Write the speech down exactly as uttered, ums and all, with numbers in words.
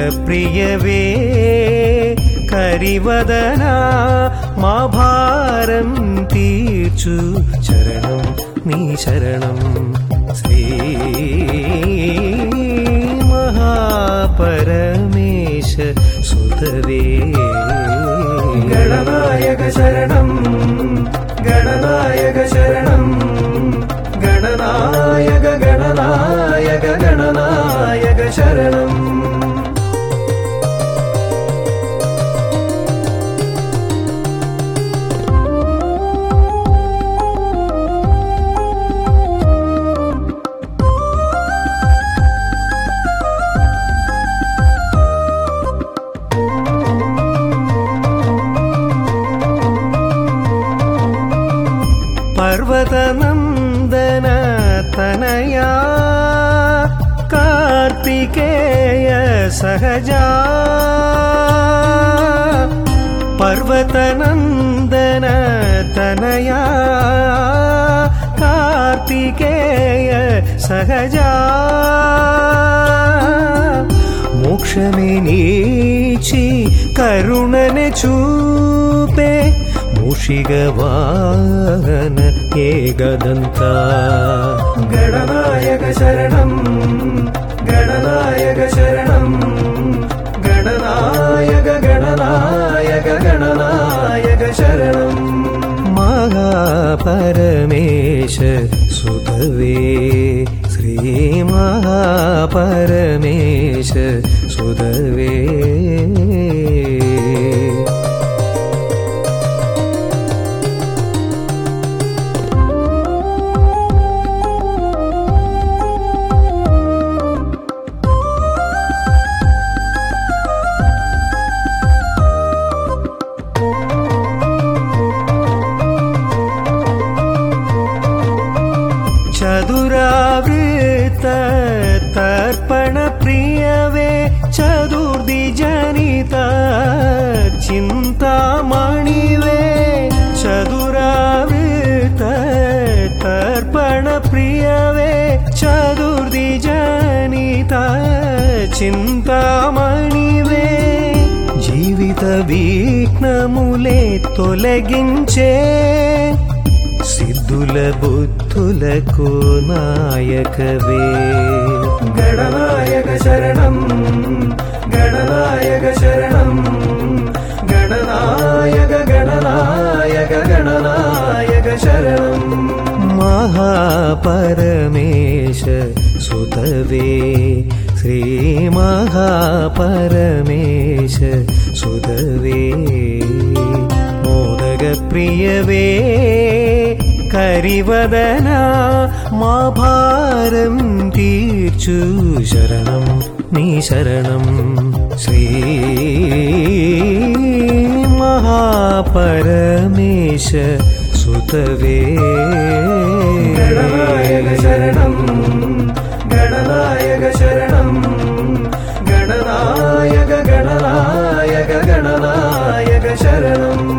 പ്രിയവേ കരിവദന മാഭാരം തീർച്ചു ശരണം നീ ശരണം ശ്രീ മഹാപരമേശ സുതവേ ഗണനായക ശരണം ഗണനായക ശരണം ഗണനായക ഗണനായക ഗണനായക ശരണം പർവതനന്ദന തനയാ കാർത്തികേയ സഹജാ പർവതനന്ദന തനയാ കാർത്തികേയ സഹജാ മോക്ഷമേ നീച്ചി കരുണനെ ചൂപേ മൂഷികവാഹന ഏകദന്ത ഗണനായക ശരണം ഗണനായക ശരണം ഗണനായക ഗണനായക ഗണനായക ശരണം മഹാപരമേശ സുതവേ ശ്രീ മഹാപരമേശ സുതവേ ചതുരാവൃത്ത തർപ്പണ പ്രിയവേ ചതുർദി ജനിത ചിന്താമണിവേ ചതുരാവൃത്ത തർപ്പണ പ്രിയവേ ചതുർദി ജനിത చింతామణివే జీవిత విఘ్నములే తొలగించే సిద్ధుల బుద్ధులకు నాయకవే గణనాయక శరణం గణనాయక శరణం గణనాయక గణనాయక గణనాయక శరణం మహాపరమేశ సుతవే శ్రీ మహాపరమేశ సుతవే మోదక ప్రియవే കരിവദന മാ ഭാരം തീർച്ചു ശരണം നീ ശരണം ശ്രീ മഹാപരമേശ സുതവേ ഗണനായക ശരണം ഗണനായക ശരണം ഗണനായക ഗണനായക ഗണനായക ശരണം